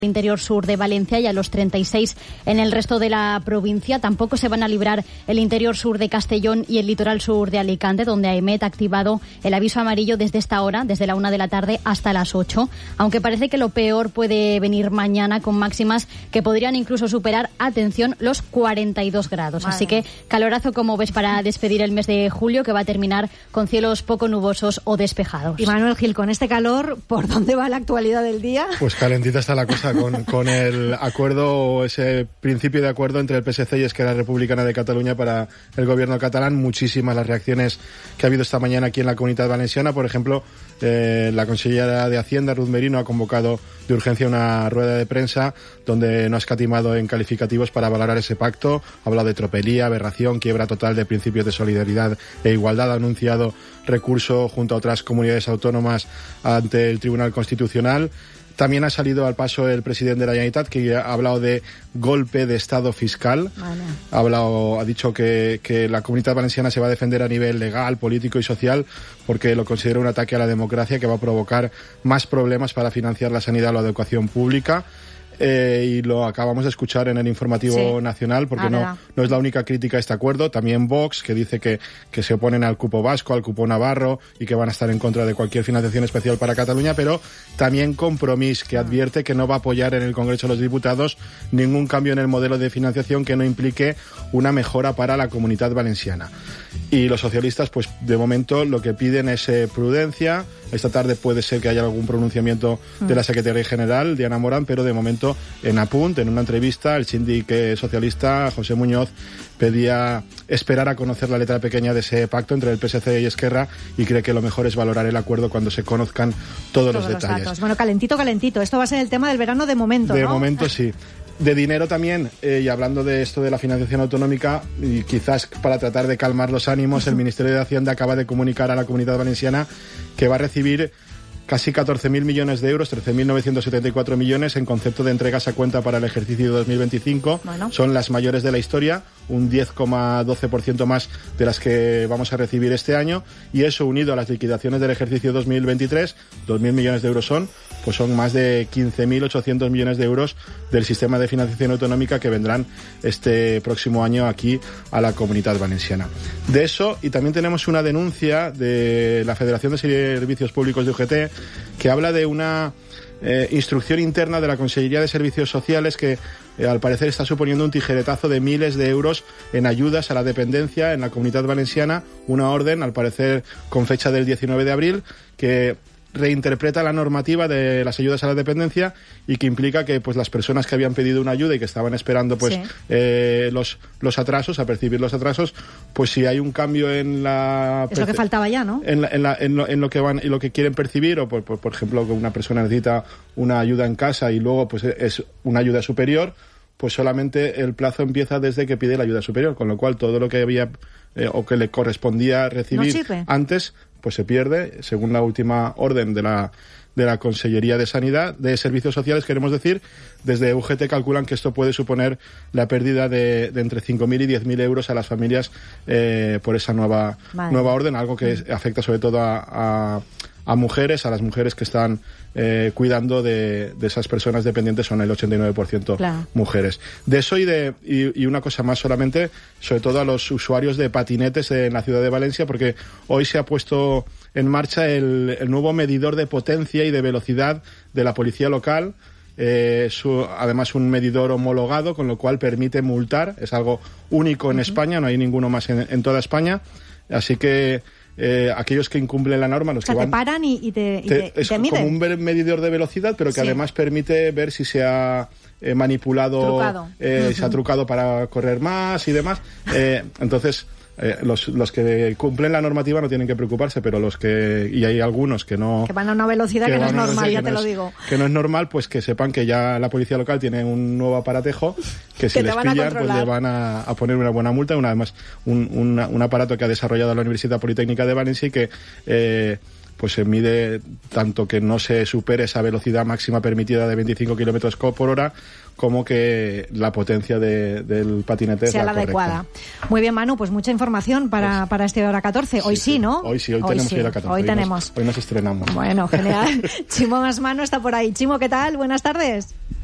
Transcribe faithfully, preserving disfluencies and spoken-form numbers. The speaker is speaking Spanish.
interior sur de Valencia y a los treinta y seis en el resto de la provincia. Tampoco se van a librar el interior sur de Castellón y el litoral sur de Alicante, donde AEMET ha activado el aviso amarillo desde esta hora, desde la una de la tarde hasta las ocho. Aunque parece que lo peor puede venir mañana, con máximas que podrían incluso superar, atención, los cuarenta y dos grados. Vale. Así que calorazo, como ves, para despedir el mes de julio, que va a terminar con cielos poco nubosos o despejados. Y Manuel Gil, con este calor, ¿por dónde va la actualidad del día? Pues calentita está la cosa. Con, con el acuerdo, ese principio de acuerdo entre el P S C y Esquerra Republicana de Cataluña para el gobierno catalán. Muchísimas las reacciones que ha habido esta mañana aquí en la Comunitat Valenciana. Por ejemplo, eh, la consellera de Hacienda, Ruth Merino, ha convocado de urgencia una rueda de prensa donde no ha escatimado en calificativos para valorar ese pacto. Ha hablado de tropelía, aberración, quiebra total de principios de solidaridad e igualdad. Ha anunciado recurso junto a otras comunidades autónomas ante el Tribunal Constitucional. También ha salido al paso el presidente de la Generalitat, que ha hablado de golpe de Estado fiscal. Vale. Ha hablado, ha dicho que, que la Comunitat Valenciana se va a defender a nivel legal, político y social, porque lo considera un ataque a la democracia que va a provocar más problemas para financiar la sanidad o la educación pública. Eh, y lo acabamos de escuchar en el informativo sí. nacional, porque ah, no, no es la única crítica a este acuerdo. También Vox, que dice que, que se oponen al cupo vasco, al cupo navarro, y que van a estar en contra de cualquier financiación especial para Cataluña, pero también Compromís, que advierte que no va a apoyar en el Congreso de los Diputados ningún cambio en el modelo de financiación que no implique una mejora para la Comunitat Valenciana. Y los socialistas, pues de momento lo que piden es eh, prudencia. Esta tarde puede ser que haya algún pronunciamiento de la secretaria general, Diana Morán, pero de momento en Apunt, en una entrevista, el síndic socialista, José Muñoz, pedía esperar a conocer la letra pequeña de ese pacto entre el P S C y Esquerra, y cree que lo mejor es valorar el acuerdo cuando se conozcan todos, todos los detalles. Los datos. Bueno, calentito, calentito. Esto va a ser el tema del verano de momento, De ¿no? momento sí. De dinero también, eh, y hablando de esto de la financiación autonómica, y quizás para tratar de calmar los ánimos, el Ministerio de Hacienda acaba de comunicar a la Comunitat Valenciana que va a recibir casi catorce mil millones de euros, trece mil novecientos setenta y cuatro millones en concepto de entregas a cuenta para el ejercicio dos mil veinticinco. Bueno. Son las mayores de la historia, un diez coma doce por ciento más de las que vamos a recibir este año, y eso unido a las liquidaciones del ejercicio dos mil veintitrés, dos mil millones de euros son, pues son más de quince mil ochocientos millones de euros del sistema de financiación autonómica que vendrán este próximo año aquí a la Comunitat Valenciana. De eso, y también tenemos una denuncia de la Federación de Servicios Públicos de U G T, que habla de una eh, instrucción interna de la Consellería de Servicios Sociales que eh, al parecer está suponiendo un tijeretazo de miles de euros en ayudas a la dependencia en la Comunitat Valenciana. Una orden, al parecer con fecha del diecinueve de abril, que reinterpreta la normativa de las ayudas a la dependencia y que implica que pues las personas que habían pedido una ayuda y que estaban esperando pues sí. eh, los los atrasos, a percibir los atrasos, pues si hay un cambio en la es lo que faltaba ya, ¿no? En, la, en, la, en, lo, en lo que van, en lo que quieren percibir, o por, por, por ejemplo que una persona necesita una ayuda en casa y luego pues es una ayuda superior, pues solamente el plazo empieza desde que pide la ayuda superior, con lo cual todo lo que había eh, o que le correspondía recibir no antes pues se pierde, según la última orden de la de la Consellería de Sanidad, de Servicios Sociales, queremos decir. Desde U G T calculan que esto puede suponer la pérdida de, de entre cinco mil y diez mil euros a las familias eh, por esa nueva vale. nueva orden, algo que sí. afecta sobre todo a, a, a mujeres, a las mujeres que están eh, cuidando de, de esas personas dependientes, son el ochenta y nueve por ciento claro. mujeres. De eso y de y, y una cosa más solamente, sobre todo a los usuarios de patinetes en la ciudad de Valencia, porque hoy se ha puesto en marcha el, el nuevo medidor de potencia y de velocidad de la policía local. Eh, su, además un medidor homologado, con lo cual permite multar, es algo único en uh-huh. España, no hay ninguno más en, en toda España, así que eh, aquellos que incumplen la norma, los o sea, que van, te paran y, y te, y te, te, es te miden. como un medidor de velocidad, pero que sí. además permite ver si se ha eh, manipulado, eh, uh-huh. se ha trucado para correr más y demás. Eh, entonces Eh, los, los que cumplen la normativa no tienen que preocuparse, pero los que, y hay algunos que no... Que van a una velocidad que, que no es normal, ya te lo digo. Que no es normal, pues que sepan que ya la policía local tiene un nuevo aparatejo, que si que les pillan, pues le van a, a poner una buena multa, una, además un, un, un aparato que ha desarrollado la Universidad Politécnica de Valencia y que... Eh, pues se mide tanto que no se supere esa velocidad máxima permitida de veinticinco kilómetros por hora, como que la potencia de, del patinete sea la, la adecuada. Muy bien, Manu, pues mucha información para, pues, para este hora catorce. Hoy sí, sí, ¿no? Hoy sí, hoy, hoy tenemos sí. hora catorce. Hoy, hoy tenemos. Nos, hoy nos estrenamos. Bueno, genial. Chimo Masmano está por ahí. Chimo, ¿qué tal? Buenas tardes.